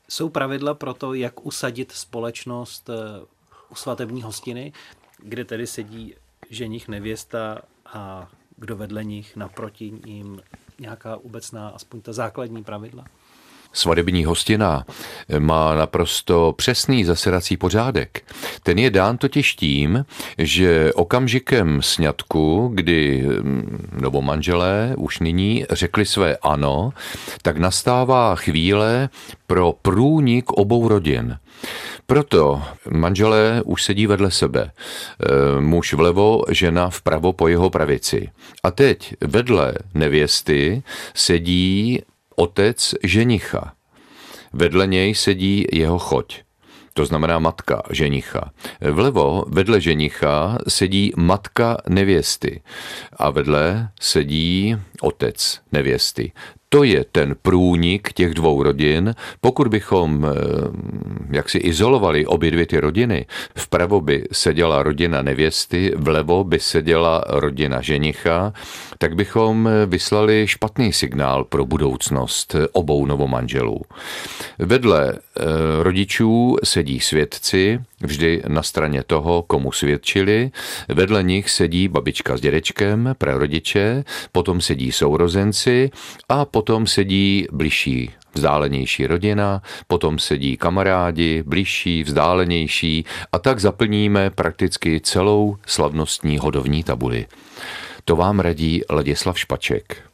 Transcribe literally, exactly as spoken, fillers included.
Jsou pravidla pro to, jak usadit společnost u svatební hostiny, kde tedy sedí ženich, nevěsta a kdo vedle nich, naproti ním, nějaká obecná, aspoň ta základní pravidla? Svatební hostina má naprosto přesný zasedací pořádek. Ten je dán totiž tím, že okamžikem sňatku, kdy novomanželé už nyní řekli své ano, tak nastává chvíle pro průnik obou rodin. Proto manželé už sedí vedle sebe. Muž vlevo, žena vpravo po jeho pravici. A teď vedle nevěsty sedí otec ženicha. Vedle něj sedí jeho choť, to znamená matka ženicha. Vlevo vedle ženicha sedí matka nevěsty a vedle sedí otec nevěsty. To je ten průnik těch dvou rodin. Pokud bychom jaksi izolovali obě dvě ty rodiny, vpravo by seděla rodina nevěsty, vlevo by seděla rodina ženicha, tak bychom vyslali špatný signál pro budoucnost obou novomanželů. Vedle rodičů sedí svědci, vždy na straně toho, komu svědčili. Vedle nich sedí babička s dědečkem, prarodiče, potom sedí sourozenci a potom sedí bližší, vzdálenější rodina, potom sedí kamarádi, bližší, vzdálenější a tak zaplníme prakticky celou slavnostní hodovní tabuli. To vám radí Ladislav Špaček.